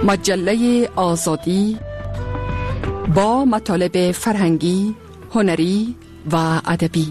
مجله آزادی با مطالب فرهنگی، هنری و ادبی.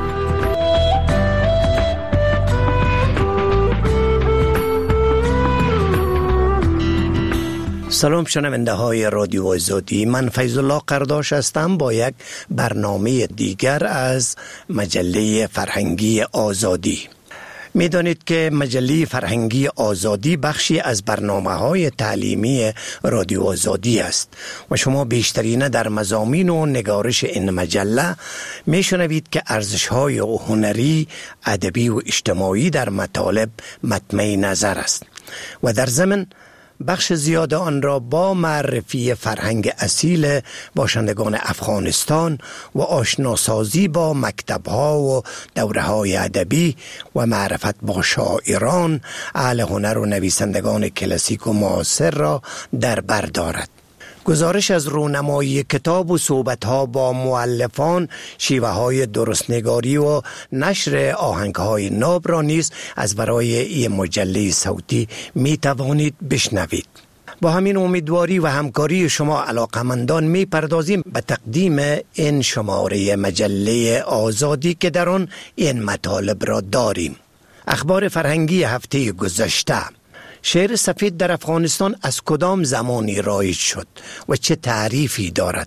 سلام شنونده های رادیو آزادی، من فیض الله قرداش هستم با یک برنامه دیگر از مجله فرهنگی آزادی. میدانید که مجله فرهنگی آزادی بخشی از برنامه‌های تعلیمی رادیو آزادی است و شما بیشترین در مضامین و نگارش این مجله میشنوید که ارزش‌های هنری، ادبی و اجتماعی در مطالب مطمع نظر است و در ضمن بخش زیاد آن را با معرفی فرهنگ اصیل باشندگان افغانستان و آشناسازی با مکتب‌ها و دوره‌های ادبی و معرفت با شاعران، اهل هنر و نویسندگان کلاسیک و معاصر را در بر دارد. گزارش از رونمایی کتاب و صحبت‌ها با مؤلفان، شیوه‌های درستنگاری و نشر آهنگ‌های ناب را نیز از برای این مجله صوتی می‌توانید بشنوید. با همین امیدواری و همکاری شما علاقمندان می‌پردازیم به تقدیم این شماره مجله آزادی که در آن این مطالب را داریم. اخبار فرهنگی هفته گذشته: شعر سفید در افغانستان از کدام زمانی رایج شد و چه تعریفی دارد؟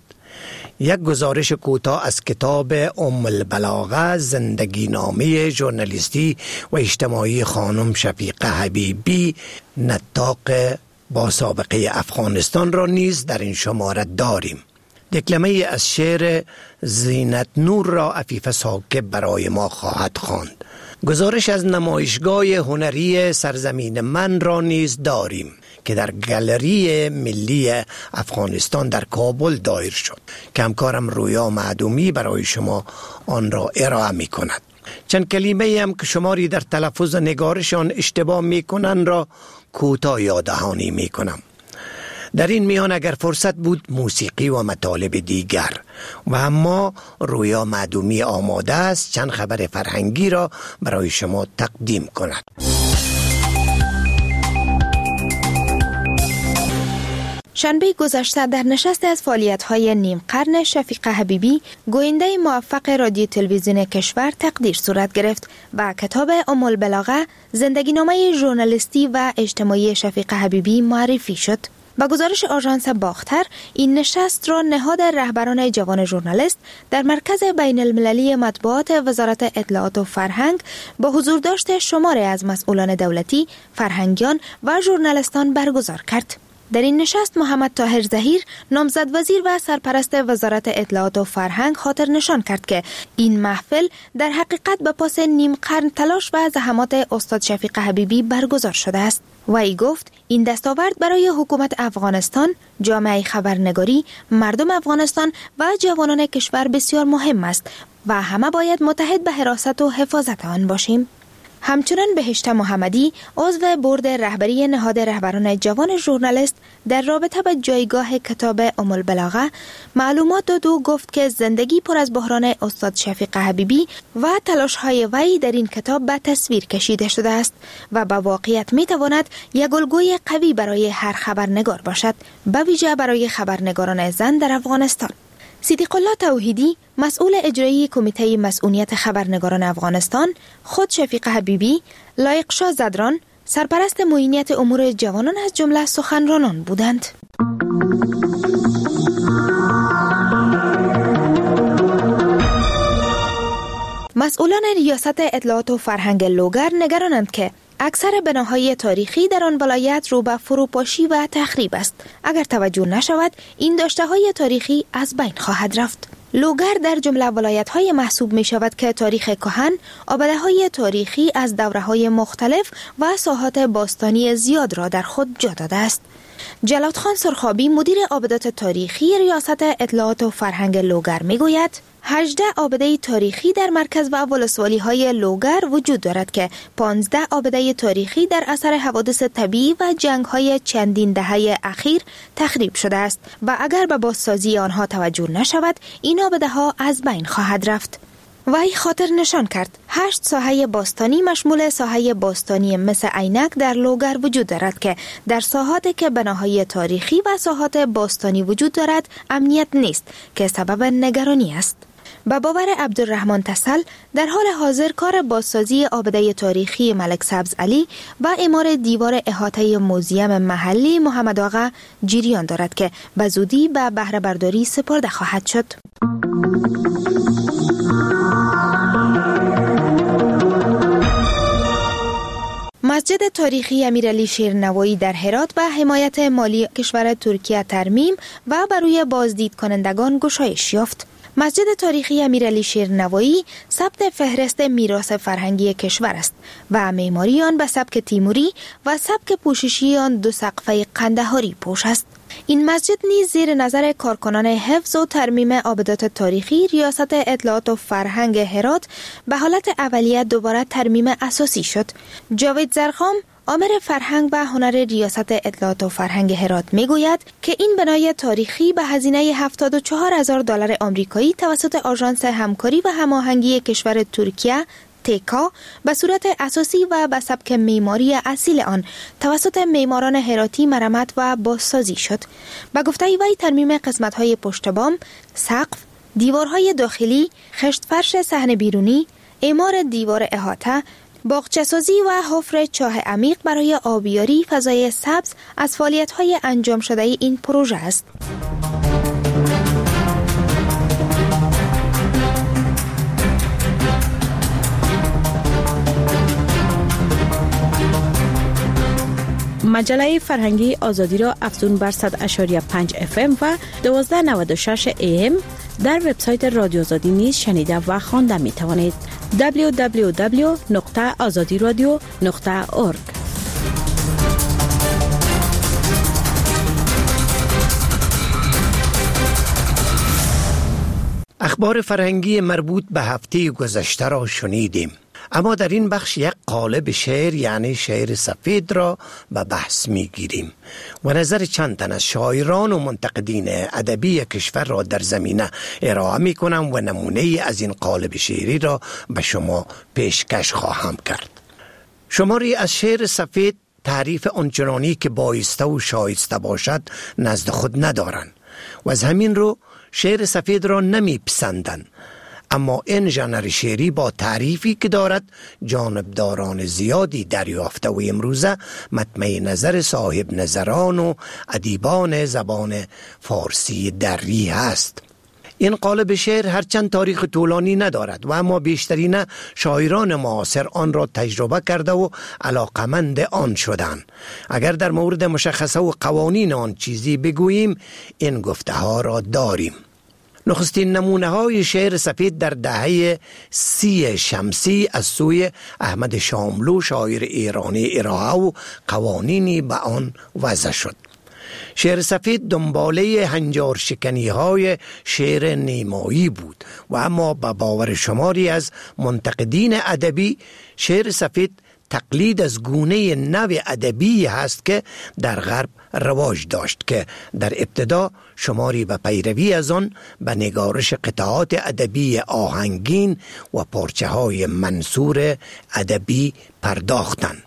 یک گزارش کوتاه از کتاب ام البلاغه، زندگی نامه ژورنالیستی و اجتماعی خانم شفیقه حبیبی، نطاق با سابقه افغانستان را نیز در این شماره داریم. دکلمه از شعر زینت نور را عفیف ثاقب برای ما خواهد خواند. گزارش از نمایشگاه هنری سرزمین من را نیز داریم که در گالری ملی افغانستان در کابل دایر شد که همکارم رویا معدومی برای شما آن را ارائه می کند. چند کلمه هم که شماری در تلفظ نگارشان اشتباه می کنند را کوتاه یاددهانی می کنم. در این میان اگر فرصت بود موسیقی و مطالب دیگر و اما رویا معدومی آماده است چند خبر فرهنگی را برای شما تقدیم کند. شنبه گذشته در نشست از فعالیت‌های نیم قرن شفیقه حبیبی، گوینده موفق رادیو تلویزیون کشور تقدیر صورت گرفت و کتاب ام البلاغه، زندگی نامه ژورنالیستی و اجتماعی شفیقه حبیبی معرفی شد. با گزارش آژانس باختر، این نشست را نهاد رهبران جوان ژورنالیست در مرکز بین المللی مطبوعات وزارت اطلاعات و فرهنگ با حضور داشت شماری از مسئولان دولتی، فرهنگیان و ژورنالیستان برگزار کرد. در این نشست محمد طاهر ظهیر، نامزد وزیر و سرپرست وزارت اطلاعات و فرهنگ، خاطر نشان کرد که این محفل در حقیقت به پاس نیم قرن تلاش و زحمات استاد شفیقه حبیبی برگزار شده است. و ای گفت این دستاورد برای حکومت افغانستان، جامعه خبرنگاری، مردم افغانستان و جوانان کشور بسیار مهم است و همه باید متحد به حراست و حفاظت آن باشیم. همچنان بهشت محمدی، عضو بورد رهبری نهاد رهبران جوان ژورنالیست، در رابطه با جایگاه کتاب ام البلاغه معلومات داد و گفت که زندگی پر از بحران استاد شفیقه حبیبی و تلاش‌های وی در این کتاب به تصویر کشیده شده است و با واقعیت می‌تواند یک الگوی قوی برای هر خبرنگار باشد، به ویژه برای خبرنگاران زن در افغانستان. صدیق الله توحیدی، مسئول اجرایی کمیته مسئولیت خبرنگاران افغانستان، خود شفیقه حبیبی، لایق شاه زدران، سرپرست معینیت امور جوانان از جمله سخنرانان بودند. مسئولان ریاست اطلاعات و فرهنگ لوگر نگرانند که اکثر بناهای تاریخی در آن ولایت رو به فروپاشی و تخریب است. اگر توجه نشود این داشته‌های تاریخی از بین خواهد رفت. لوگر در جمله ولایت‌های محسوب می شود که تاریخ کهن، آباده‌های تاریخی از دوره‌های مختلف و ساحات باستانی زیاد را در خود جا داده است. جلاد خان سرخابی، مدیر آبادات تاریخی ریاست اطلاعات و فرهنگ لوگر می گوید 18 آباده تاریخی در مرکز و ولسوالی‌های لوگر وجود دارد که 15 آباده تاریخی در اثر حوادث طبیعی و جنگ‌های چندین دهه اخیر تخریب شده است و اگر به بازسازی آنها توجه نشود این آباده‌ها از بین خواهد رفت. وی خاطر نشان کرد 8 ساحه باستانی مشمول ساحه باستانی مثل عینک در لوگر وجود دارد که در ساحاتی که بناهای تاریخی و ساحات باستانی وجود دارد امنیت نیست که سبب نگرانی است. به باور عبدالرحمن تسل در حال حاضر کار بازسازی آبده تاریخی ملک سبز علی و اعمار دیوار احاطه موزیم محلی محمد آقا جریان دارد که به زودی به بهره برداری سپرده خواهد شد. مسجد تاریخی امیرعلی شیرنوایی در هرات به حمایت مالی کشور ترکیه ترمیم و بر روی بازدید کنندگان گشایش یافت. مسجد تاریخی امیرعلی شیرنوایی ثبت فهرست میراث فرهنگی کشور است و معماری آن به سبک تیموری و سبک پوششی آن 2 سقفه قندهاری پوش است. این مسجد نیز زیر نظر کارکنان حفظ و ترمیم آبدات تاریخی ریاست اطلاعات و فرهنگ هرات به حالت اولیه دوباره ترمیم اساسی شد. جاوید زرخام آمر فرهنگ و هنر ریاست اطلاعات و فرهنگ هرات میگوید که این بنای تاریخی به هزینه $74,000 آمریکایی توسط آژانس همکاری و هماهنگی کشور ترکیه تکا به صورت اساسی و به سبک معماری اصیل آن توسط معماران هراتی مرمت و بازسازی شد. به گفته وی ترمیم قسمت‌های پشت بام، سقف، دیوارهای داخلی، خشت فرش صحن بیرونی، اعمار دیوار احاطه، باغچه‌سازی و حفر چاه عمیق برای آبیاری فضای سبز از فعالیت‌های انجام شده این پروژه است. مجله فرهنگی آزادی را افزون بر 100.5 FM و 1296 AM در وبسایت رادیو آزادی نیز شنیده و خوانده می توانید. www.azadiradio.org. اخبار فرهنگی مربوط به هفته گذشته را شنیدیم، اما در این بخش یک قالب شعر یعنی شعر سفید را به بحث می گیریم و نظر چند تن از شاعران و منتقدین ادبی کشور را در زمینه ارائه می کنم و نمونه از این قالب شعری را به شما پیشکش خواهم کرد. شماری از شعر سفید تعریف آنچنانی که بایسته و شایسته باشد نزد خود ندارند و از همین رو شعر سفید را نمی پسندند. اما این ژانر شعری با تعریفی که دارد جانبداران زیادی دریافته و امروزه مطمع نظر صاحب نظران و ادیبان زبان فارسی دری هست. این قالب شعر هرچند تاریخ طولانی ندارد و اما بیشترین شاعران معاصر آن را تجربه کرده و علاقمند آن شدند. اگر در مورد مشخصه و قوانین آن چیزی بگوییم این گفته ها را داریم. نخستین نمونه های شعر سفید در دهه 30 شمسی از سوی احمد شاملو شاعر ایرانی ارائه و قوانینی به آن وضع شد. شعر سفید دنباله هنجار شکنی های شعر نیمایی بود و اما به باور شماری از منتقدین ادبی شعر سفید تقلید از گونه نو ادبی هست که در غرب رواج داشت که در ابتدا شماری به پیروی از آن به نگارش قطعات ادبی آهنگین و پارچه های منثور ادبی پرداختند.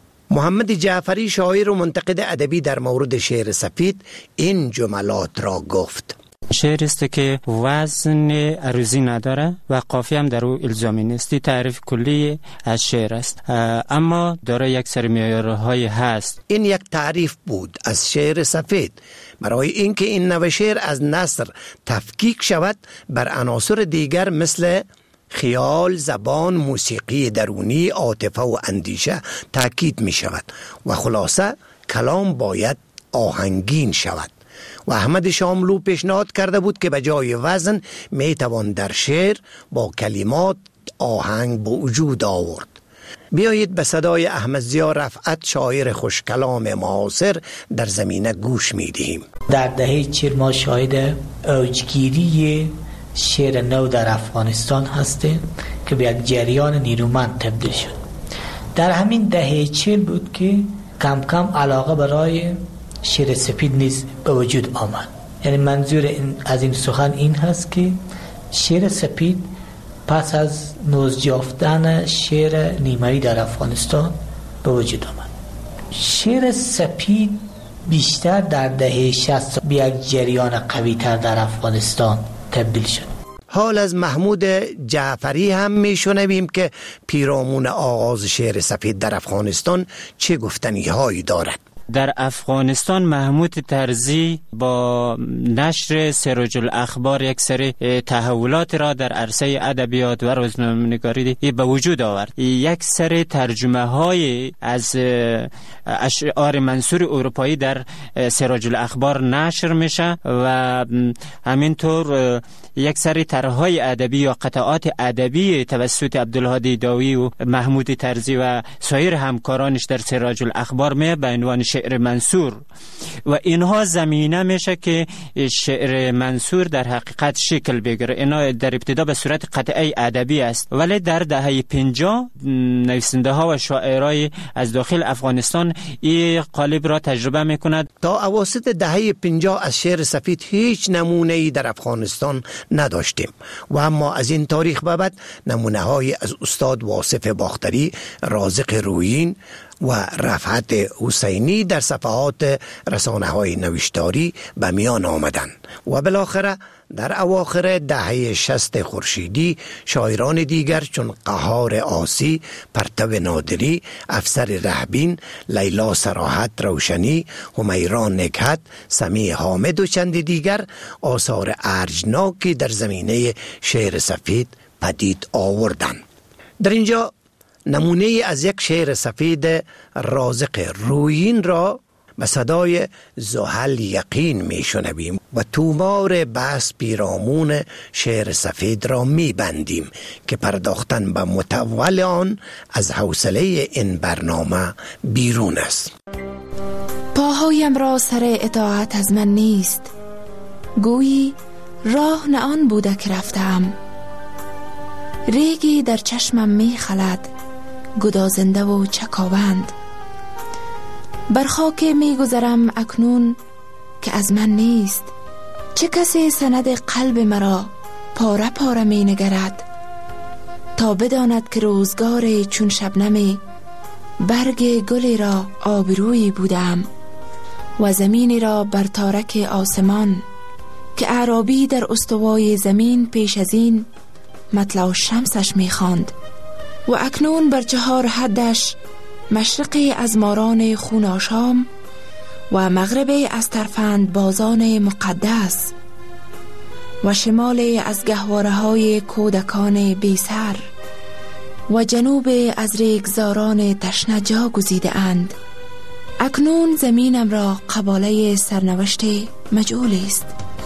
محمد جعفری شاعر و منتقد ادبی در مورد شعر سفید این جملات را گفت: شعر است که وزن عروضی نداره و قافیه هم در او الزامی نیست. تعریف کلی از شعر است، اما داره یک سری معیارهای هست. این یک تعریف بود از شعر سفید برای اینکه این نوع شعر از نثر تفکیک شود بر عناصر دیگر مثل خیال، زبان، موسیقی درونی، عاطفه و اندیشه تاکید می شود و خلاصه کلام باید آهنگین شود. و احمد شاملو پیشنهاد کرده بود که به جای وزن می توان در شعر با کلمات آهنگ به وجود آورد. بیایید به صدای احمد ضیا رفعت شاعر خوشکلام معاصر در زمینه گوش می دهیم. در دهه 40 ما شاهد اوجگیری شعر نو در افغانستان هستیم که به یک جریان نیرومند تبدیل شد. در همین دهه 40 بود که کم کم علاقه برای شعر سفید نیز به وجود آمد. یعنی منظور از این سخن این هست که شعر سفید پس از نوزیافتن شعر نیمه‌ای در افغانستان به وجود آمد. شعر سپید بیشتر در دهه 60 به یک جریان قوی‌تر در افغانستان تبدیل شد. حال از محمود جعفری هم میشنویم که پیرامون آغاز شعر سفید در افغانستان چه گفتنی هایی دارد. در افغانستان محمود طرزی با نشر سراج الاخبار یک سری تحولات را در عرصه ادبیات و روزنامه‌نگاری به وجود آورد. یک سری ترجمه های از اشعار منصور اروپایی در سراج الاخبار نشر میشه و همینطور یک سری طرح‌های ادبی یا قطعات ادبی توسط عبدالهادی داوی و محمود طرزی و سایر همکارانش در سراج الاخبار می به عنوان شعر منصور و اینها زمینه میشه که شعر منصور در حقیقت شکل بگیره. اینا در ابتدا به صورت قطعه ادبی است، ولی در دهه 50 نویسنده ها و شاعرای از داخل افغانستان این قالب را تجربه میکند. تا اواسط دهه 50 از شعر سفید هیچ نمونه‌ای در افغانستان نداشتیم و اما از این تاریخ به بعد نمونه های از استاد واصف باختری، رازق رویین و رفعت حسینی در صفحات رسانه های نوشتاری به میان آمدند و بالاخره در اواخر دهه 60 خورشیدی شاعران دیگر چون قهار آسی، پرتو نادری، افسر رهبین، لیلا صراحت روشنی، همیران نکهت، سمیع حامد و چند دیگر آثار ارجناکی در زمینه شعر سفید پدید آوردند. در اینجا نمونه از یک شعر سفید رازق رویین را به صدای زحل یقین می شنویم و تومار بحث پیرامون شعر سفید را می بندیم که پرداختن به متول آن از حوصله این برنامه بیرون است. پاهایم را سر اطاعت از من نیست، گویی راه نه آن بوده که رفتم. ریگی در چشمم می خلد، گدازنده و چکاوند. بر خاک می گذرم اکنون که از من نیست. چه کسی سند قلب مرا پاره پاره می نگرد، تا بداند که روزگار چون شبنمی برگ گلی را آبرویی بودم و زمینی را بر تارک آسمان که اعرابی در استوای زمین پیش از این مطلع شمسش می خواند و اکنون بر 4 حدش مشرقی از ماران خون آشام و مغربی از ترفند بازان مقدس و شمالی از گهواره های کودکان بی سر و جنوب از ریگزاران تشنه جا گزیده اند. اکنون زمینم را قباله سرنوشت مجهول است.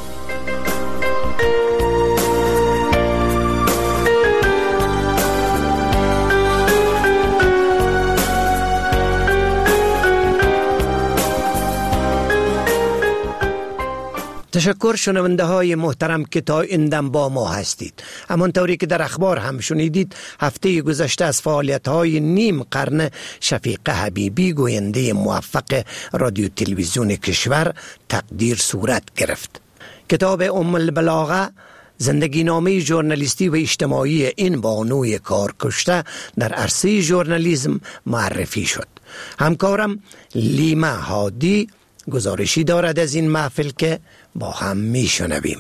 تشکر شنونده های محترم که تا این دم با ما هستید. همانطوری که در اخبار هم شنیدید، هفته گذشته از فعالیت های نیم قرن شفیق حبیبی، گوینده موفق رادیو تلویزیون کشور، تقدیر صورت گرفت. کتاب ام البلاغه، زندگی نامه ژورنالیستی و اجتماعی این بانوی کارکشته در عرصه ژورنالیسم معرفی شد. همکارم لیما هادی گزارشی دارد از این محفل که با هم می شنویم.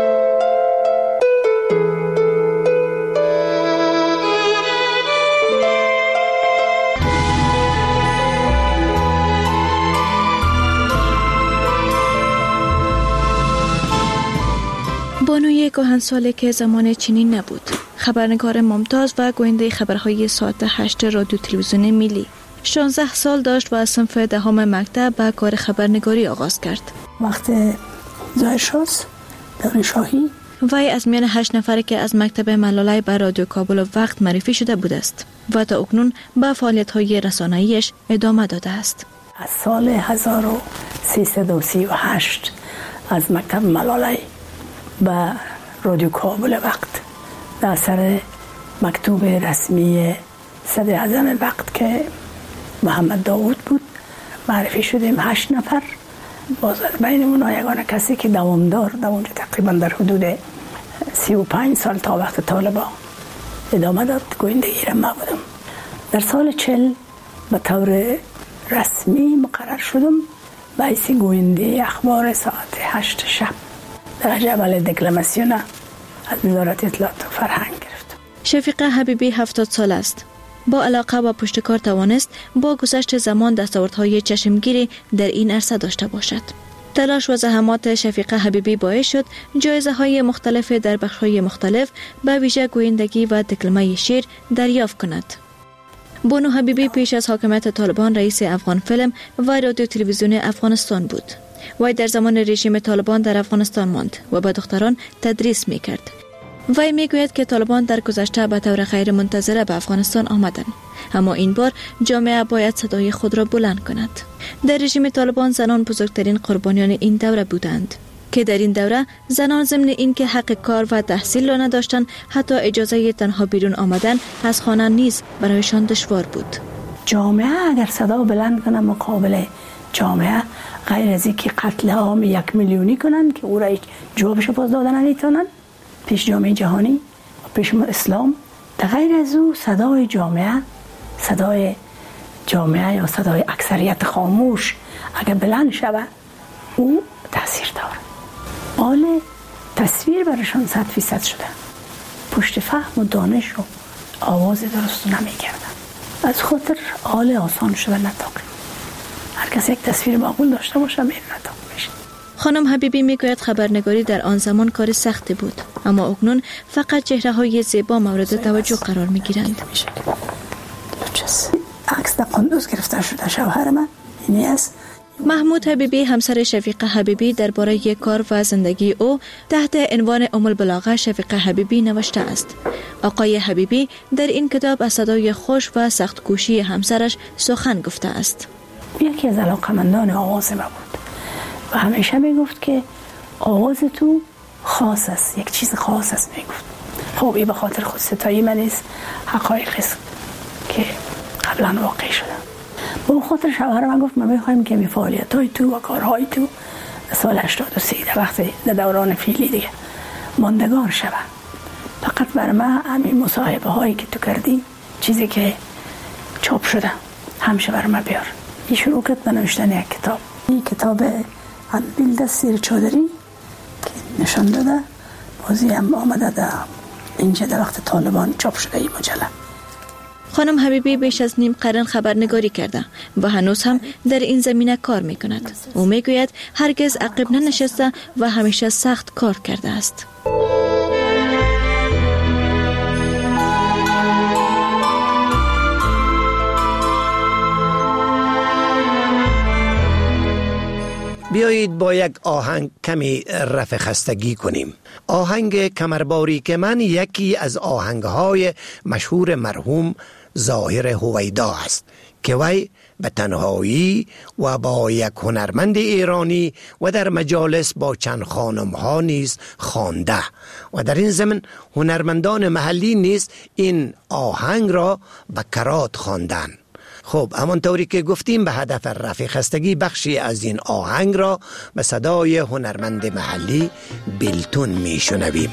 بانوی کهنساله که زمان چنین نبود، خبرنگار ممتاز و گوینده خبرهای ساعت 8 رادیو تلویزیون ملی. 16 سال داشت و از صنف 10 مکتب به کار خبرنگاری آغاز کرد. وقت زایشاست دانشاهی وی از میان 8 نفری که از مکتب ملالای به رادیو کابل و وقت معرفی شده بود است و تا اکنون به فعالیت‌های رسانه‌ایش ادامه داده است. از سال 1338 از مکتب ملالای به رادیو کابل وقت در اثر مکتوب رسمی صدر اعظم وقت که محمد داوود بود معرفی شدیم 8 نفر. باز بینمون یگانه کسی که دوامدار تقریبا در حدود 35 سال تا وقت طالبان ادامه داد. گویندگی را ما بودم. در سال 40 به طور رسمی مقرر شدم به حیث گوینده اخبار ساعت 8 شب. در جبل دکلماسیون از وزارت اطلاعات و فرهنگ گرفتم. شفیقه حبیبی 70 سال است. با علاقه و پشتکار توانست با گذشت زمان دستاوردهای چشمگیری در این عرصه داشته باشد. تلاش و زحمات شفیقه حبیبی باعث شد جایزه‌های مختلف در بخش‌های مختلف به ویژه گویندگی و دکلمه شعر دریافت کند. بانو حبیبی پیش از حاکمیت طالبان رئیس افغان فیلم و رادیو تلویزیون افغانستان بود. وی در زمان رژیم طالبان در افغانستان ماند و به دختران تدریس می‌کرد. وی میگوید که طالبان در گذشته به طور غیر منتظره به افغانستان آمدند، اما این بار جامعه باید صدای خود را بلند کند. در رژیم طالبان زنان بزرگترین قربانیان این دوره بودند که در این دوره زنان ضمن اینکه حق کار و تحصیل را نداشتند، حتی اجازه تنها بیرون آمدن از خانه نیز برایشان دشوار بود. جامعه اگر صدا بلند کنه مقابل جامعه، غیر از اینکه قتل عام 1 میلیونی کنن که او را جوابش باز دادن نمیتونن پیش جامعه جهانی و پیش اسلام، در غیر از او صدای جامعه یا صدای اکثریت خاموش اگر بلند شود او تاثیر داره. حال تصویر برشان 100% شده، پشت فهم و دانش و آواز درست نمی‌کردن، از خاطر حال آسان شده نطاقی. هر کسی یک تصویر معقول داشته باشه میره نطاق میشه. خانم حبیبی میگوید خبرنگاری در آن زمان کار سختی بود، اما اکنون فقط چهره‌های زیبا مورد توجه قرار میگیرند. عکس در قندوز گرفته شده شوهر من اینی است. محمود حبیبی همسر شفیقه حبیبی درباره کار و زندگی او تحت عنوان ام البلاغه شفیقه حبیبی نوشته است. آقای حبیبی در این کتاب از صدای خوش و سخت کوشی همسرش سخن گفته است. یکی از علاقمندان آواز ما بود و همیشه میگفت که آواز تو خاص است، یک چیز خاص است میگفت. خب این به خاطر خود ستایی من نیست، حقایق است که قبلا واقع شده. با خاطر شوهر من گفت ما میخوایم که فعالیت‌های تو و کارهای تو سال 83 وقتی در دوران فیلی دیگه ماندگار شود. فقط بر من همین مصاحبه هایی که تو کردی، چیزی که چاپ شده همیشه بر من بیار. این شروع کرد به نوشتن یک کتاب. این کتاب بیلد سیر چادری که نشان داده، بازی هم آمده در اینجا در وقت طالبان چاپ شده این مجله. خانم حبیبی بیش از نیم قرن خبرنگاری کرده و هنوز هم در این زمینه کار میکند. او میگوید هرگز عقب ننشسته و همیشه سخت کار کرده است. بیایید با یک آهنگ کمی رفع خستگی کنیم. آهنگ کمرباری که من یکی از آهنگهای مشهور مرحوم ظاهر هویدا است که وی به تنهایی و با یک هنرمند ایرانی و در مجالس با چند خانم ها نیز خوانده و در این ضمن هنرمندان محلی نیز این آهنگ را به کرات خواندن. خب همانطوری که گفتیم به هدف رفع خستگی بخشی از این آهنگ را به صدای هنرمند محلی بیلتون می شنویم.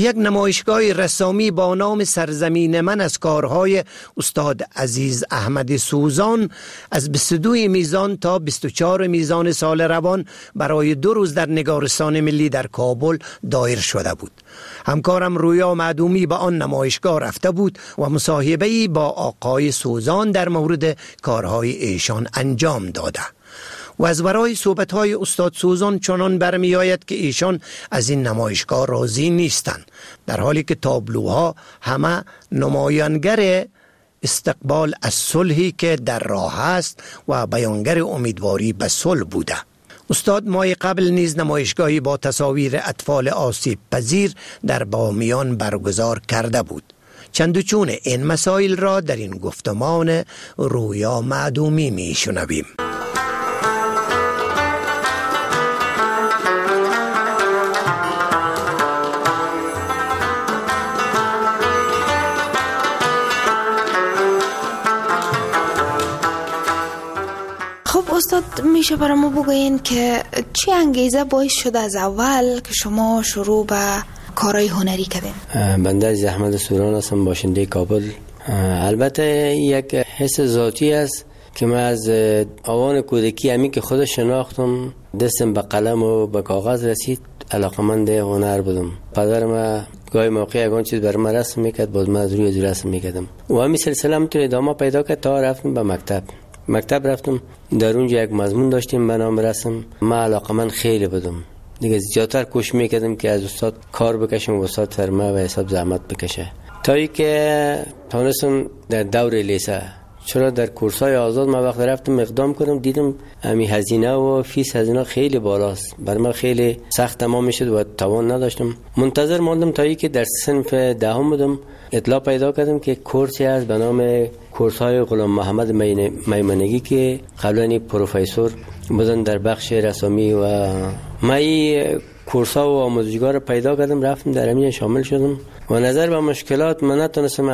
یک نمایشگاه رسامی با نام سرزمین من از کارهای استاد عزیز احمد سوزان از 22 میزان تا 24 میزان سال روان برای 2 روز در نگارستان ملی در کابل دایر شده بود. همکارم رویا معدومی به آن نمایشگاه رفته بود و مصاحبه‌ای با آقای سوزان در مورد کارهای ایشان انجام داده و از برای صحبت‌های استاد سوزان چنان برمی آید که ایشان از این نمایشگاه راضی نیستند، در حالی که تابلوها همه نمایانگر استقبال از صلحی که در راه است و بیانگر امیدواری به صلح بوده. استاد ماه قبل نیز نمایشگاهی با تصاویر اطفال آسیب پذیر در بامیان برگزار کرده بود. چند و چون این مسائل را در این گفتمان رویا معدومی می شنویم. استاد میشه برای ما بگوین که چی انگیزه باعث شد از اول که شما شروع به کارهای هنری کردین؟ بنده از احمد سوران هستم، باشنده کابل. البته یک حس ذاتی است که من از آوان کودکی همین که خود شناختم دستم به قلم و به کاغذ رسید علاقمند هنر بودم. پدر من گاهی موقع یکان چیز بر من رسم میکرد، باز من از روی رسم میکردم و همین سلسله همینطور ادامه پیدا کرد تا رفتم به مکتب رفتم. در اونجا یک مضمون داشتیم به نام رسم. من علاقمند خیلی بودم، دیگه زیادتر کوشش میکردم که از استاد کار بکشم و استاد فرما و حساب زحمت بکشه تا ای که تونستم در دور لیسه. چرا در کورسای آزاد من وقت رفتم اقدام کردم، دیدم همین هزینه و فیس هزینه خیلی بالاست، برای من خیلی سخت تمام میشد و توان نداشتم. منتظر ماندم تا ای که در صنف دهم بودم اطلاع پیدا کردم که کورسی هست به نام کورس‌های غلام محمد میمنگی که قبلا پروفسور بودن در بخش رسامی و من کورس‌ها و آموزشگاه رو پیدا کردم، رفتم در همین شامل شدم و نظر به مشکلات من نتونستم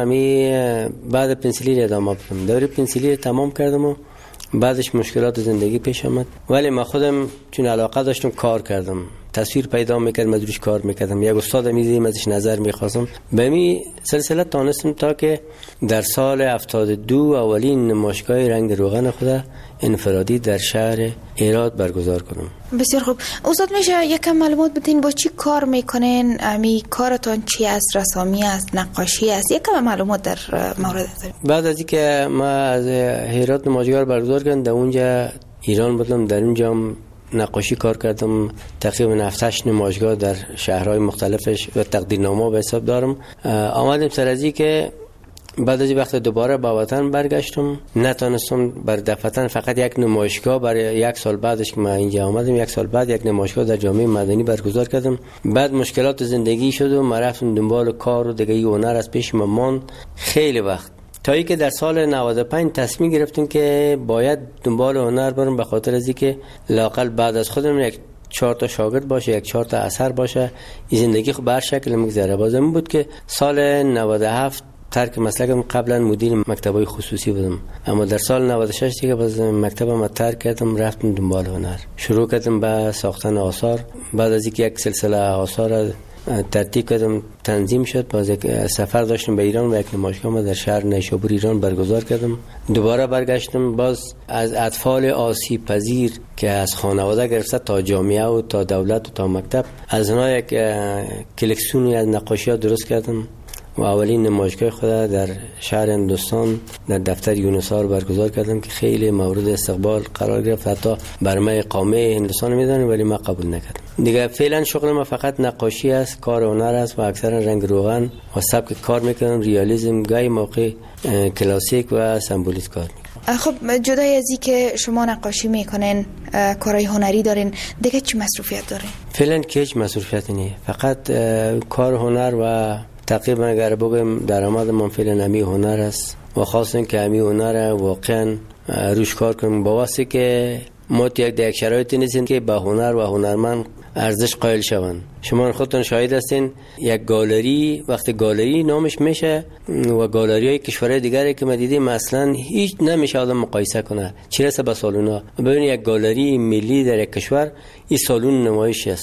بعد پنسیلی ادامه بدم. دوره پنسیلی تمام کردم و بعدش مشکلات زندگی پیش آمد، ولی من خودم چون علاقه داشتم کار کردم، تصویر پیدا میکردم، از روش کار میکردم. یک استاد می‌دیدم ازش نظر میخواستم. به می سلسله تانستم تا که در سال 72 اولین نمایشگاه رنگ روغن خود انفرادی در شهر ایراد برگزار کنم. بسیار خوب. استاد میشه یکم معلومات بدین با چی کار میکنین؟ کارتون چی است؟ رسامی است؟ نقاشی است؟ یکم معلومات در مورد است. بعد از اینکه ما از هرات نمایشگاه برگزار کردم، در اونجا ایران بودم، در اونجا نقاشی کار کردم. تقریبا 7-8 نمایشگاه در شهرهای مختلفش و تقدیرنامه به حساب دارم. آمدم سر از که بعد از وقت دوباره به وطن برگشتم، نتونستم بر دفعتاً فقط یک نمایشگاه برای 1 سال بعدش که من اینجا آمدم، 1 سال بعد یک نمایشگاه در جامعه مدنی برگزار کردم. بعد مشکلات زندگی شد و من رفتم دنبال کار و دیگه هنر از پیش من ماند خیلی وقت، تا اینکه در سال 95 تصمیم گرفتم که باید دنبال هنر برم، به خاطر از اینکه لااقل بعد از خودم یک 4 تا شاگرد باشه، یک 4 تا اثر باشه، این زندگی خب به هر شکل میگذره. بازم بود که سال 97 ترک مسلکم، قبلا مدیر مکتبای خصوصی بودم، اما در سال 96 دیگه باز مکتبم ترک کردم، رفتم دنبال هنر، شروع کردم به ساختن آثار. بعد از اینکه یک سلسله آثار ترتیب کردم، تنظیم شد، باز یک سفر داشتم به ایران و یک نمایشگاه در شهر نیشابور ایران برگزار کردم. دوباره برگشتم، باز از اطفال آسیب پذیر که از خانواده گرفته تا جامعه و تا دولت و تا مکتب، از اونها یک کلکسیونی از نقاشی‌ها درست کردم و اولین نمایشگاه خود در شهر هندوستان در دفتر یونسار برگزار کردم که خیلی مورد استقبال قرار گرفت. حتی برنامه اقامه هندوستان میدونم ولی من قبول نکردم. دیگه فعلا شغل من فقط نقاشی است، کار هنر است و اکثرا رنگ روغن و سبک کار میکنم، ریالیسم، گاهی موقع کلاسیک و سمبولیک کار میکنم. خب جدای از که شما نقاشی میکنین، کارهای هنری دارین، دیگه چی مصروفیت دارین؟ فعلا که هیچ مصروفیتی نیست، فقط کار هنر و تقریبا اگر بگم درآمد من فعلا همی هنر است و خواستم که همی هنر واقعا روش کار کنم، با واسه که ما یک شرایطی نیستیم که با هنر و هنرمند ارزش قائل شوند. شما خودتون شاهد هستین یک گالری وقتی گالری نامش میشه و گالری‌های کشورهای دیگری که ما دیدیم اصلا هیچ نمیشه آدم مقایسه کنه، چه رسه به سالونا. ببینید یک گالری ملی در یک کشور این سالون نمایش است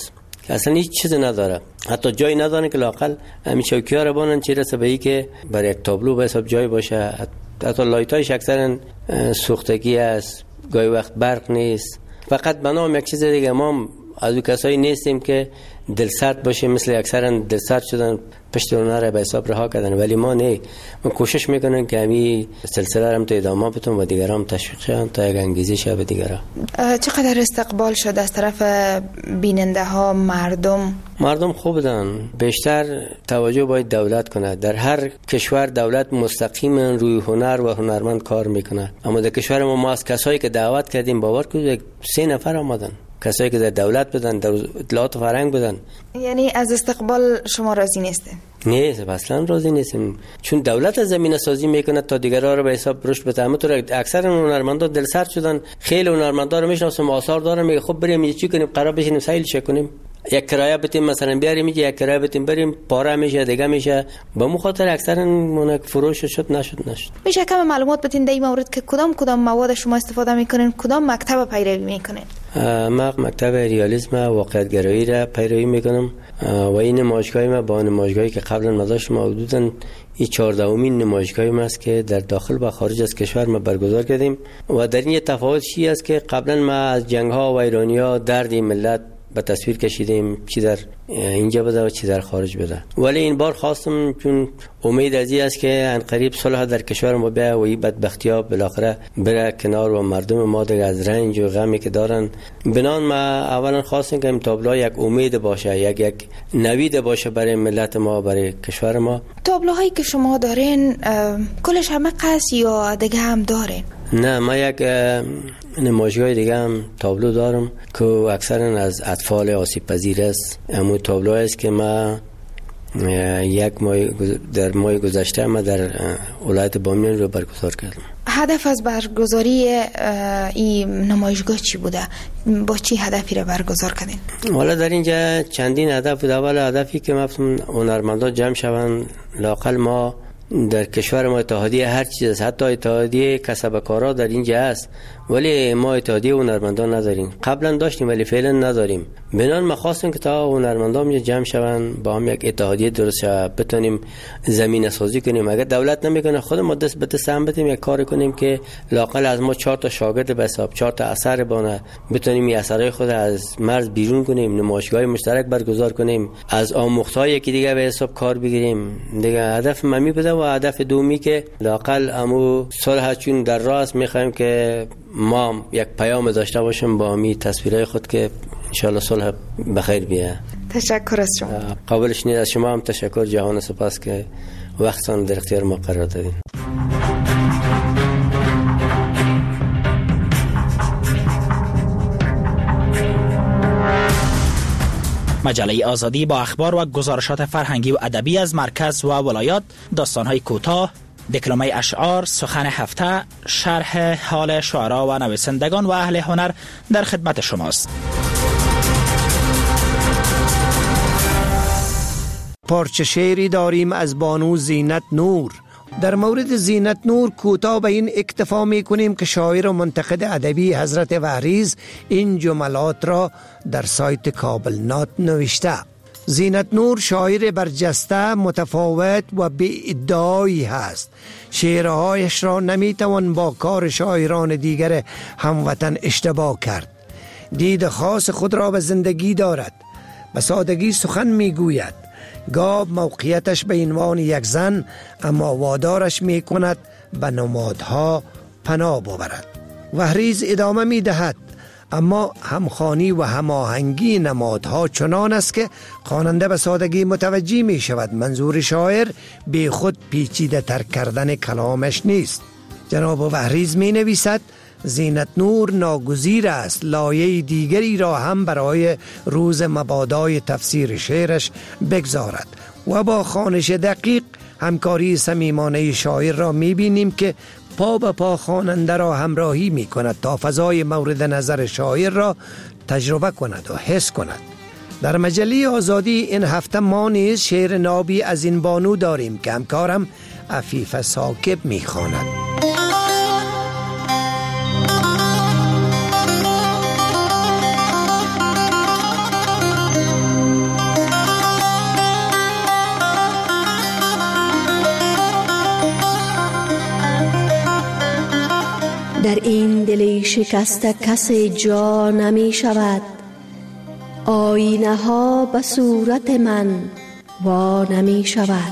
اصلا هیچ چیز نداره، حتی جای نداره که لاقل همین چوکی‌ها رو بانن چه رسه به این که برای یک تابلو به حساب جای باشه. حتی لایت‌هایش اکثرا سوختگی است، گاهی وقت برق نیست. فقط بنام یک چیز دیگه، ما از اون کسایی نیستیم که دلسرد باشه، مثل اکثرا دلسرد شدن پشت اونها را به حساب رها کردن، ولی ما نه. ما کوشش میکنن که همین سلسله را تو ادامه بدیم و دیگران تشویق شن تا یک انگیزه شه به دیگران. چقدر استقبال شد از طرف بیننده ها؟ مردم خوب بودن. بیشتر توجه باید دولت کنه. در هر کشور دولت مستقیما روی هنر و هنرمند کار میکنه، اما در کشور ما از کسایی که دعوت کردیم باور کنید 3 نفر آمدن، کسایی که در دولت بودن، در اطلاعات و فرهنگ بودن. یعنی از استقبال شما راضی نیستین؟ نه اصلا راضی نیستیم، چون دولت زمینه سازی میکنه تا دیگران رو به حساب رشد بده. همونطور اکثر هنرمندا دلسرد شدن. خیلی هنرمندا رو میشناسم آثار دارن، میگه خب بریم چی کنیم، قرار بشینیم سیل چه کنیم، یک کرایه بتیم مثلا بیاریم، یک کرایه بتیم بریم، پاره میشه دیگه میشه. به مو خاطر اکثرا منک فروش شد نشد. میشه کم معلومات بدین در این مورد که کدام مواد شما استفاده میکنین، کدام مکتب پیروی میکنین؟ ما مکتب ریالیسم واقعیت گرایی را پیروی میکنم و این نمایشگاه ما با نمایشگاهی که قبلا نداشت، ما حدوداً این 14مین نمایشگاهی است که در داخل و خارج از کشور ما برگزار کردیم. و در این تفاوت چی است که قبلا ما از جنگ ها و ویرانی ها درد ملت به تصویر کشیدیم، چی در اینجا بده و چی در خارج بده. ولی این بار خواستم، چون امید از این است که ان قریب صلح در کشور ما بیا و این بدبختی‌ها بالاخره بره کنار و مردم ما دیگه از رنج و غمی که دارن، بنان ما اولا خواستیم که این تابلو یک امید باشه، یک نوید باشه برای ملت ما، برای کشور ما. تابلوهایی که شما دارین کلش همه قصد یا دیگه هم دارین؟ نه، ما یک نمایشگاه دیگه هم تابلو دارم که اکثرا از اطفال آسیب پذیر است. همون تابلو است که ما در ماه گذشته ما در ولایت بامیان رو برگزار کردم. هدف از برگزاری این نمایشگاه چی بوده؟ با چی هدفی را برگزار کردین؟ والا در اینجا چندین هدف بود. اول هدفی که هنرمندان جمع شوند، لااقل ما در کشور ما اتحادیه هر چیز است، حتی اتحادیه کسب کارا در اینجا است، ولی ما اتحادیه هنرمندان نداریم. قبلا داشتیم ولی فعلا نداریم. بنان ما خواستیم که تا هنرمندان جمع شوند، با هم یک اتحادیه درست شود، بتونیم زمینه سازی کنیم. اگر دولت نمیکنه خود ما دست به دست هم بدیم یک کار کنیم که لااقل از ما 4 تا شاگرد به حساب 4 تا اثر بانه، بتونیم این اثرای خود از مرز بیرون کنیم، نمایشگاه مشترک برگزار کنیم، از آموختهای که دیگه به حساب کار بگیریم. دیگه هدف ممی بوده و هدف دومی که لااقل امو صلح چون در راه است، میخوایم که ما یک پیام داشته باشیم با می تصویرهای خود که انشالله صلح بخیر بیه. تشکر از شما. قابلش نیست. از شما هم تشکر، جهان سپاس که وقتتان در اختیار ما قرار دادین. مجله آزادی با اخبار و گزارشات فرهنگی و ادبی از مرکز و ولایات، داستان‌های کوتاه، دکلمه اشعار، سخن هفته، شرح حال شعرا و نویسندگان و اهل هنر در خدمت شماست. پارچه شعری داریم از بانو زینت نور. در مورد زینت نور کوتاه به این اکتفا می کنیم که شاعر و منتقد ادبی حضرت وحریز این جملات را در سایت کابل نات نوشته. زینت نور شاعر برجسته، متفاوت و بی ادعایی هست. شعرهایش را نمیتوان با کار شاعران دیگر هموطن اشتباه کرد. دید خاص خود را به زندگی دارد، به سادگی سخن میگوید. گاه موقعیتش به عنوان یک زن، اما وادارش می کند به نمادها پناه ببرد. وحریز ادامه می دهد: اما همخوانی و هماهنگی نمادها چنان است که خواننده به سادگی متوجه می شود. منظور شاعر بی خود پیچیده تر کردن کلامش نیست. جناب وحریز می نویسد: زینت نور ناگزیر است لایه دیگری را هم برای روز مبادای تفسیر شعرش بگذارد و با خوانش دقیق همکاری صمیمانه شاعر را می‌بینیم که پا به پا خواننده را همراهی می‌کند تا فضای مورد نظر شاعر را تجربه کند و حس کند. در مجله آزادی این هفته ما نیز شعر نابی از این بانو داریم که همکارم عفیف ساکب می‌خواند. در این دل شکسته کسی جا نمی شود. آینه ها به صورت من وا نمی شود.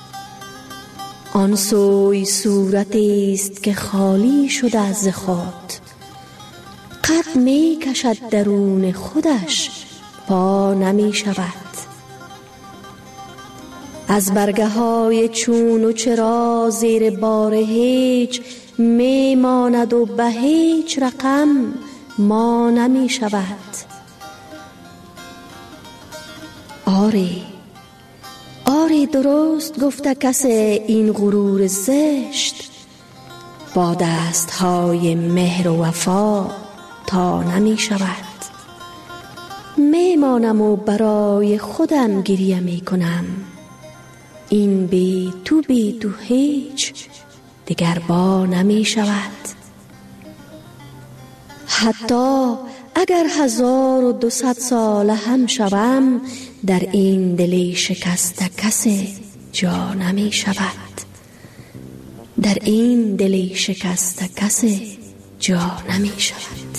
آن سوی صورتی است که خالی شده از خود، قد می کشد درون خودش پا نمی شود. از برگه های چون و چرا زیر بار هیچ می ماند و به هیچ رقم ما نمی شود. آری درست گفته کسی این غرور زشت، با دست های مهر و وفا تا نمی شود. می مانم و برای خودم گریه می کنم، این بی تو هیچ دیگر با نمی شود. حتی اگر 1200 ساله هم شوم، در این دل شکسته کسی جا نمی شود. در این دل شکسته کسی جا نمی شود.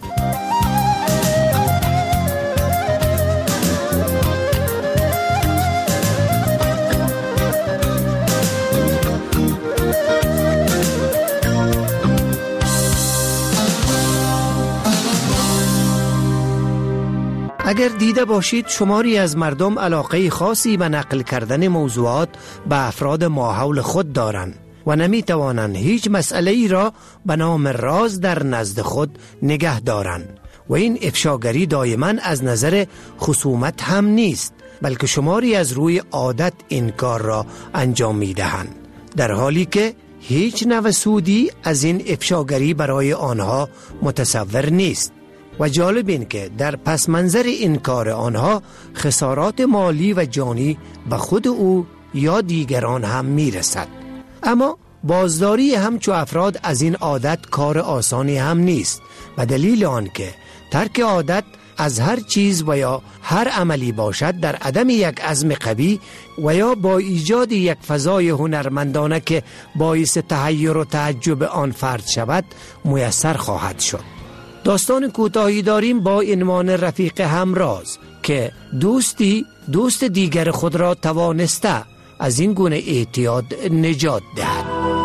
اگر دیده باشید شماری از مردم علاقه خاصی به نقل کردن موضوعات به افراد ماحول خود دارند و نمی توانند هیچ مسئله ای را به نام راز در نزد خود نگه دارند و این افشاگری دائما از نظر خصومت هم نیست، بلکه شماری از روی عادت این کار را انجام می دهند، در حالی که هیچ نوع سودی از این افشاگری برای آنها متصور نیست. و جالب این که در پس منظر این کار آنها خسارات مالی و جانی به خود او یا دیگران هم میرسد. اما بازداری همچو افراد از این عادت کار آسانی هم نیست، به دلیل آن که ترک عادت از هر چیز و یا هر عملی باشد در عدم یک عزم قوی و یا با ایجاد یک فضای هنرمندانه که باعث تحیر و تعجب آن فرد شود میسر خواهد شد. داستان کوتاهی داریم با عنوان رفیق همراز که دوست دیگر خود را توانسته از این گونه اعتیاد نجات دهد.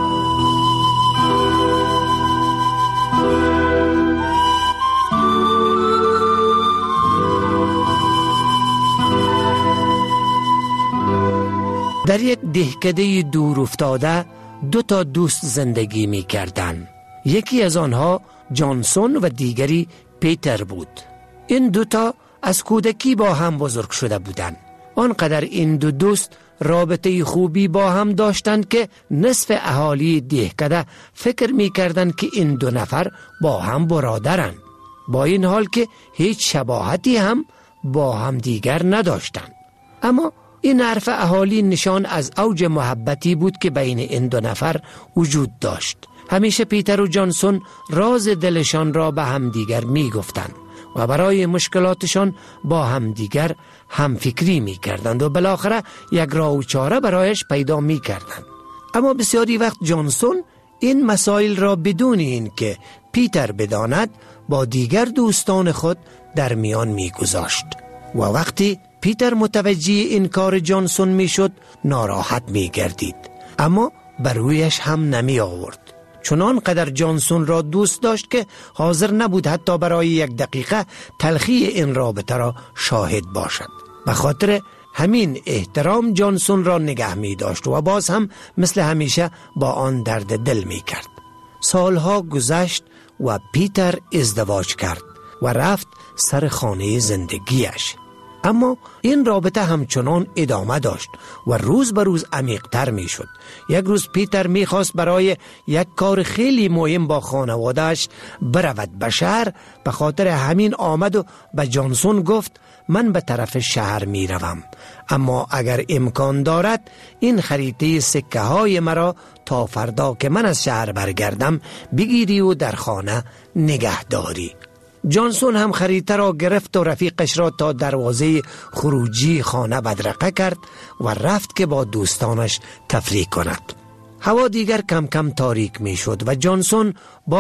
در یک دهکده دور افتاده 2 دوست زندگی می کردند. یکی از آنها جانسون و دیگری پیتر بود. این 2 از کودکی با هم بزرگ شده بودند. آنقدر این 2 دوست رابطه خوبی با هم داشتند که نصف اهالی دهکده فکر می کردند که این 2 نفر با هم برادرند، با این حال که هیچ شباهتی هم با هم دیگر نداشتند. اما این حرف اهالی نشان از اوج محبتی بود که بین این 2 نفر وجود داشت. همیشه پیتر و جانسون راز دلشان را به همدیگر می گفتند و برای مشکلاتشان با همدیگر همفکری می کردند و بالاخره یک راه و چاره برایش پیدا می کردند. اما بسیاری وقت جانسون این مسائل را بدون این که پیتر بداند با دیگر دوستان خود در میان می گذاشت و وقتی پیتر متوجه این کار جانسون می شد ناراحت می گردید، اما بر رویش هم نمی آورد. چنان قدر جانسون را دوست داشت که حاضر نبود حتی برای 1 دقیقه تلخی این رابطه را شاهد باشد. به خاطر همین احترام جانسون را نگه می داشت و باز هم مثل همیشه با آن درد دل می کرد. سالها گذشت و پیتر ازدواج کرد و رفت سر خانه زندگیش. اما این رابطه همچنان ادامه داشت و روز به روز عمیق‌تر می شد. یک روز پیتر می خواست برای یک کار خیلی مهم با خانوادهش برود به شهر، به خاطر همین آمد و به جانسون گفت من به طرف شهر می روم، اما اگر امکان دارد این خریطه سکه های مرا تا فردا که من از شهر برگردم بگیری و در خانه نگه داری. جانسون هم خریطه را گرفت و رفیقش را تا دروازه خروجی خانه بدرقه کرد و رفت که با دوستانش تفریح کند. هوا دیگر کم کم تاریک می شد و جانسون با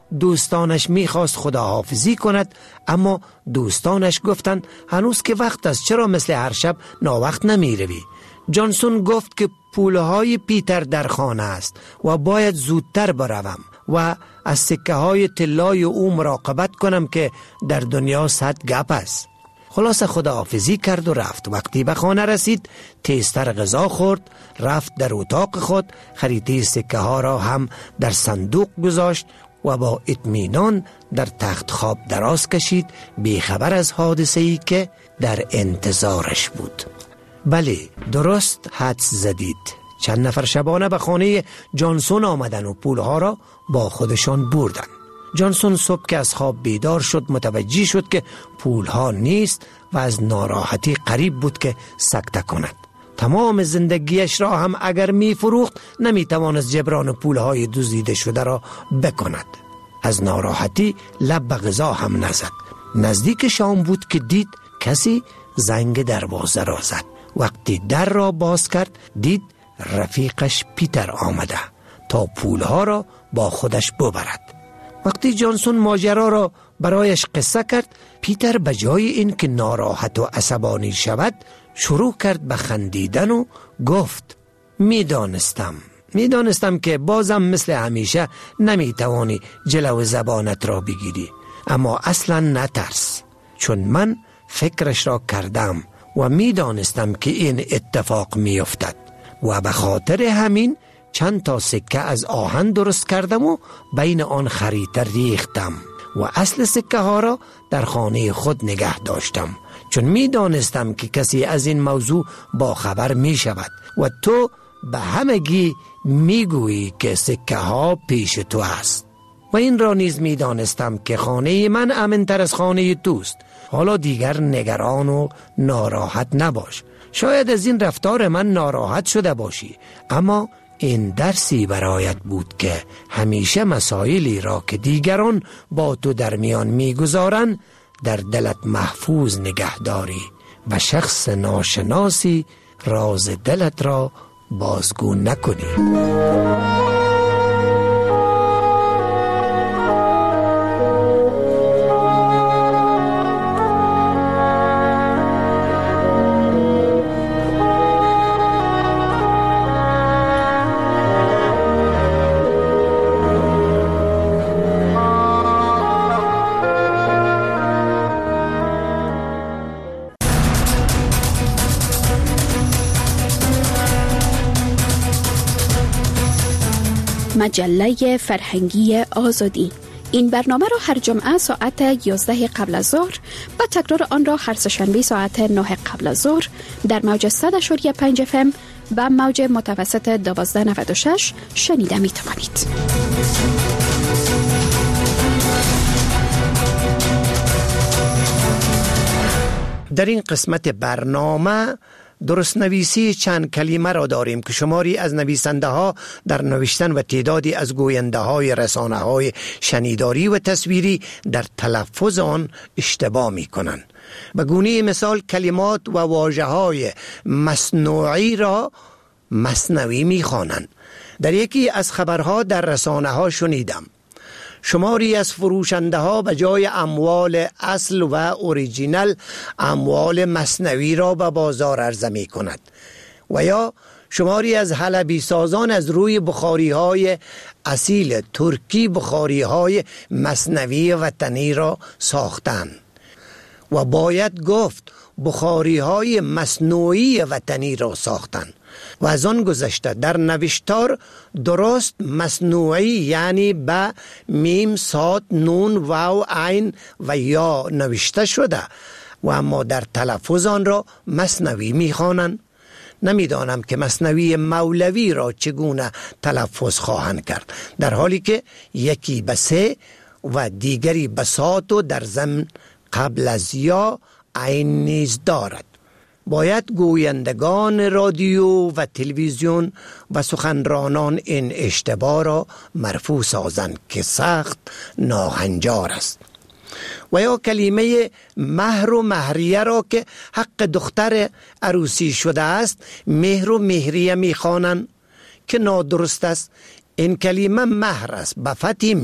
دوستانش میخواست خداحافظی کند، اما دوستانش گفتند هنوز که وقت است، چرا مثل هر شب ناوقت نمیروی؟ جانسون گفت که پولهای پیتر در خانه است و باید زودتر بروم و از سکه های طلای او مراقبت کنم که در دنیا صد گپ است. خلاصه خداحافظی کرد و رفت. وقتی به خانه رسید تیزتر غذا خورد، رفت در اتاق خود، خریطه سکه ها را هم در صندوق گذاشت و با اطمینان در تخت خواب دراز کشید، بیخبر از حادثه‌ای که در انتظارش بود. بله، درست حدس زدید. چند نفر شبانه به خانه جانسون آمدن و پولها را با خودشان بردن. جانسون صبح که از خواب بیدار شد متوجه شد که پولها نیست و از ناراحتی قریب بود که سکته کند. تمام زندگیش را هم اگر می فروخت نمی توانست جبران پولهای دزدیده شده را بکند. از ناراحتی لب به غذا هم نزد. نزدیک شام بود که دید کسی زنگ دروازه را زد. وقتی در را باز کرد دید رفیقش پیتر آمده تا پولها را با خودش ببرد. وقتی جانسون ماجرا را برایش قصه کرد، پیتر به جای این که ناراحت و عصبانی شود شروع کرد به خندیدن و گفت میدانستم که بازم مثل همیشه نمیتوانی جلو زبانت را بگیری، اما اصلا نترس، چون من فکرش را کردم و میدانستم که این اتفاق میافتد و به خاطر همین چند تا سکه از آهن درست کردم و بین آن خریطه ریختم و اصل سکه ها را در خانه خود نگه داشتم، چون می دانستم که کسی از این موضوع با خبر می شود و تو به همگی می گویی که سکه ها پیش تو است. و این را نیز می دانستم که خانه من امن‌تر از خانه توست. حالا دیگر نگران و ناراحت نباش. شاید از این رفتار من ناراحت شده باشی، اما این درسی برایت بود که همیشه مسائلی را که دیگران با تو در میان میگذارن در دلت محفوظ نگه داری و شخص ناشناسی راز دلت را بازگو نکنی. مجله فرهنگی آزادی. این برنامه را هر جمعه ساعت 11 قبل از ظهر و تکرار آن را هر سه‌شنبه ساعت 9 قبل از ظهر در موج 100.5 FM و موج متوسط 1296 شنیده می توانید. در این قسمت برنامه درست نویسی چند کلمه را داریم که شماری از نویسنده ها در نوشتن و تعدادی از گوینده های رسانه های شنیداری و تصویری در تلفظ آن اشتباه می کنند. به گونه مثال کلمات و واژه های مصنوعی را مصنوی می خوانند. در یکی از خبرها در رسانه ها شنیدم شماری از فروشنده ها به جای اموال اصل و اوریجینال اموال مصنوی را به بازار عرضه می کند و یا شماری از حلبی سازان از روی بخاری های اصیل ترکی بخاری های مصنوی وطنی را ساختند و باید گفت بخاری های مصنوعی وطنی را ساختند و از آن گذشته در نوشتار درست مصنوعی یعنی به میم صاد نون واو عین و یا نوشته شده و اما در تلفظ آن را مصنوی می‌خوانند. نمیدانم که مصنوی مولوی را چگونه تلفظ خواهند کرد، در حالی که یکی به سه و دیگری به صاد و در ضمن قبل از یا عین نیز دارد. باید گویندگان رادیو و تلویزیون و سخنرانان این اشتباه را مرفوع سازند که سخت ناهنجار است. و یا کلمه مهر و مهریه را که حق دختر عروسی شده است مهر و مهریه میخوانند که نادرست است. این کلمه مهر است به فتح میم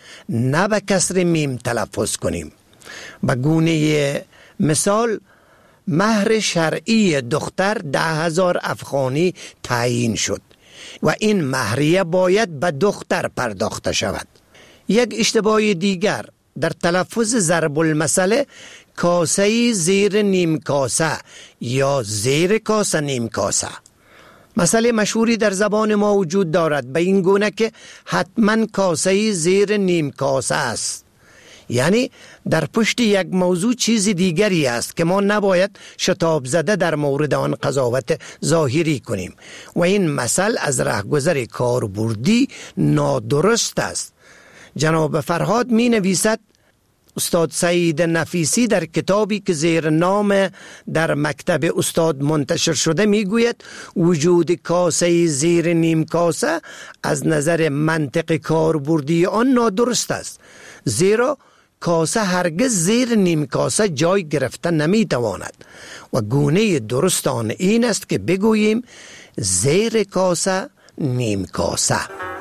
نه به کسر میم تلفظ کنیم. به گونه مثال مهر شرعی دختر 10,000 افغانی تعیین شد و این مهریه باید به دختر پرداخته شود. یک اشتباه دیگر در تلفظ ضرب المثل کاسه زیر نیم کاسه یا زیر کاسه نیم کاسه. مسئله مشهوری در زبان ما وجود دارد به این گونه که حتما کاسه زیر نیم کاسه است، یعنی در پشت یک موضوع چیز دیگری است که ما نباید شتاب زده در مورد آن قضاوت ظاهری کنیم و این مثل از رهگذر کاربردی نادرست است. جناب فرهاد می نویسد استاد سعید نفیسی در کتابی که زیر نام در مکتب استاد منتشر شده می گوید وجود کاسه زیر نیم کاسه از نظر منطق کاربردی آن نادرست است، زیرا کاسه هرگز زیر نیم کاسه جای گرفته نمی تواند و گونه درست آن این است که بگوییم زیر کاسه نیم کاسه.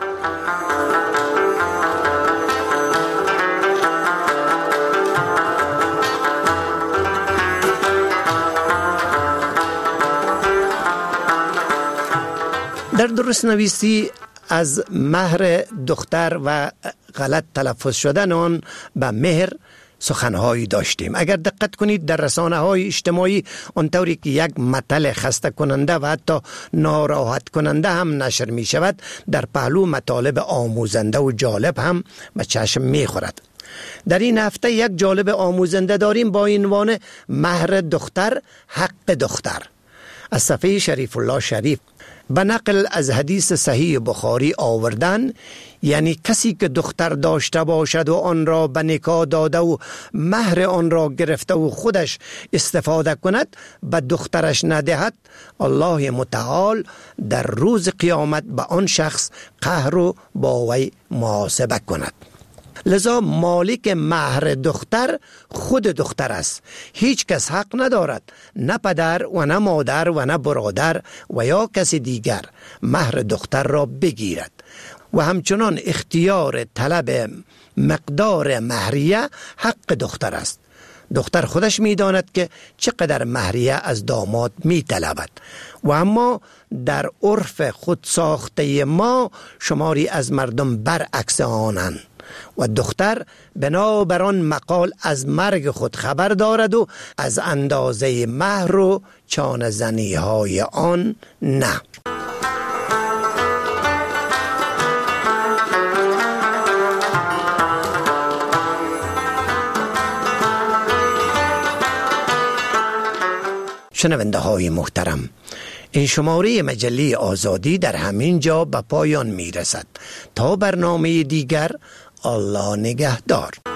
در درست نویسی از مهر دختر و غلط تلفظ شدن آن به مهر سخنهایی داشتیم. اگر دقت کنید در رسانه های اجتماعی آنطوری که یک مطلب خسته کننده و حتی ناراحت کننده هم نشر می شود، در پهلو مطالب آموزنده و جالب هم به چشم می خورد. در این هفته یک جالب آموزنده داریم با عنوان مهر دختر حق دختر از صفحه شریف الله شریف. به نقل از حدیث صحیح بخاری آوردن، یعنی کسی که دختر داشته باشد و آن را به نکاح داده و مهر آن را گرفته و خودش استفاده کند به دخترش ندهد، الله متعال در روز قیامت به آن شخص قهر و با وی محاسبه کند. لذا مالک مهر دختر خود دختر است. هیچ کس حق ندارد، نه پدر و نه مادر و نه برادر و یا کسی دیگر مهر دختر را بگیرد و همچنان اختیار طلب مقدار مهریه حق دختر است. دختر خودش می‌داند که چقدر مهریه از داماد می‌طلبد و اما در عرف خود ساخته ما شماری از مردم برعکس آنند و دختر بنابر آن مقال از مرگ خود خبر دارد و از اندازه مهر و چانه زنی های آن نه. شنونده های محترم، این شماره مجله آزادی در همین جا به پایان می رسد. تا برنامه دیگر، الله نگهدار.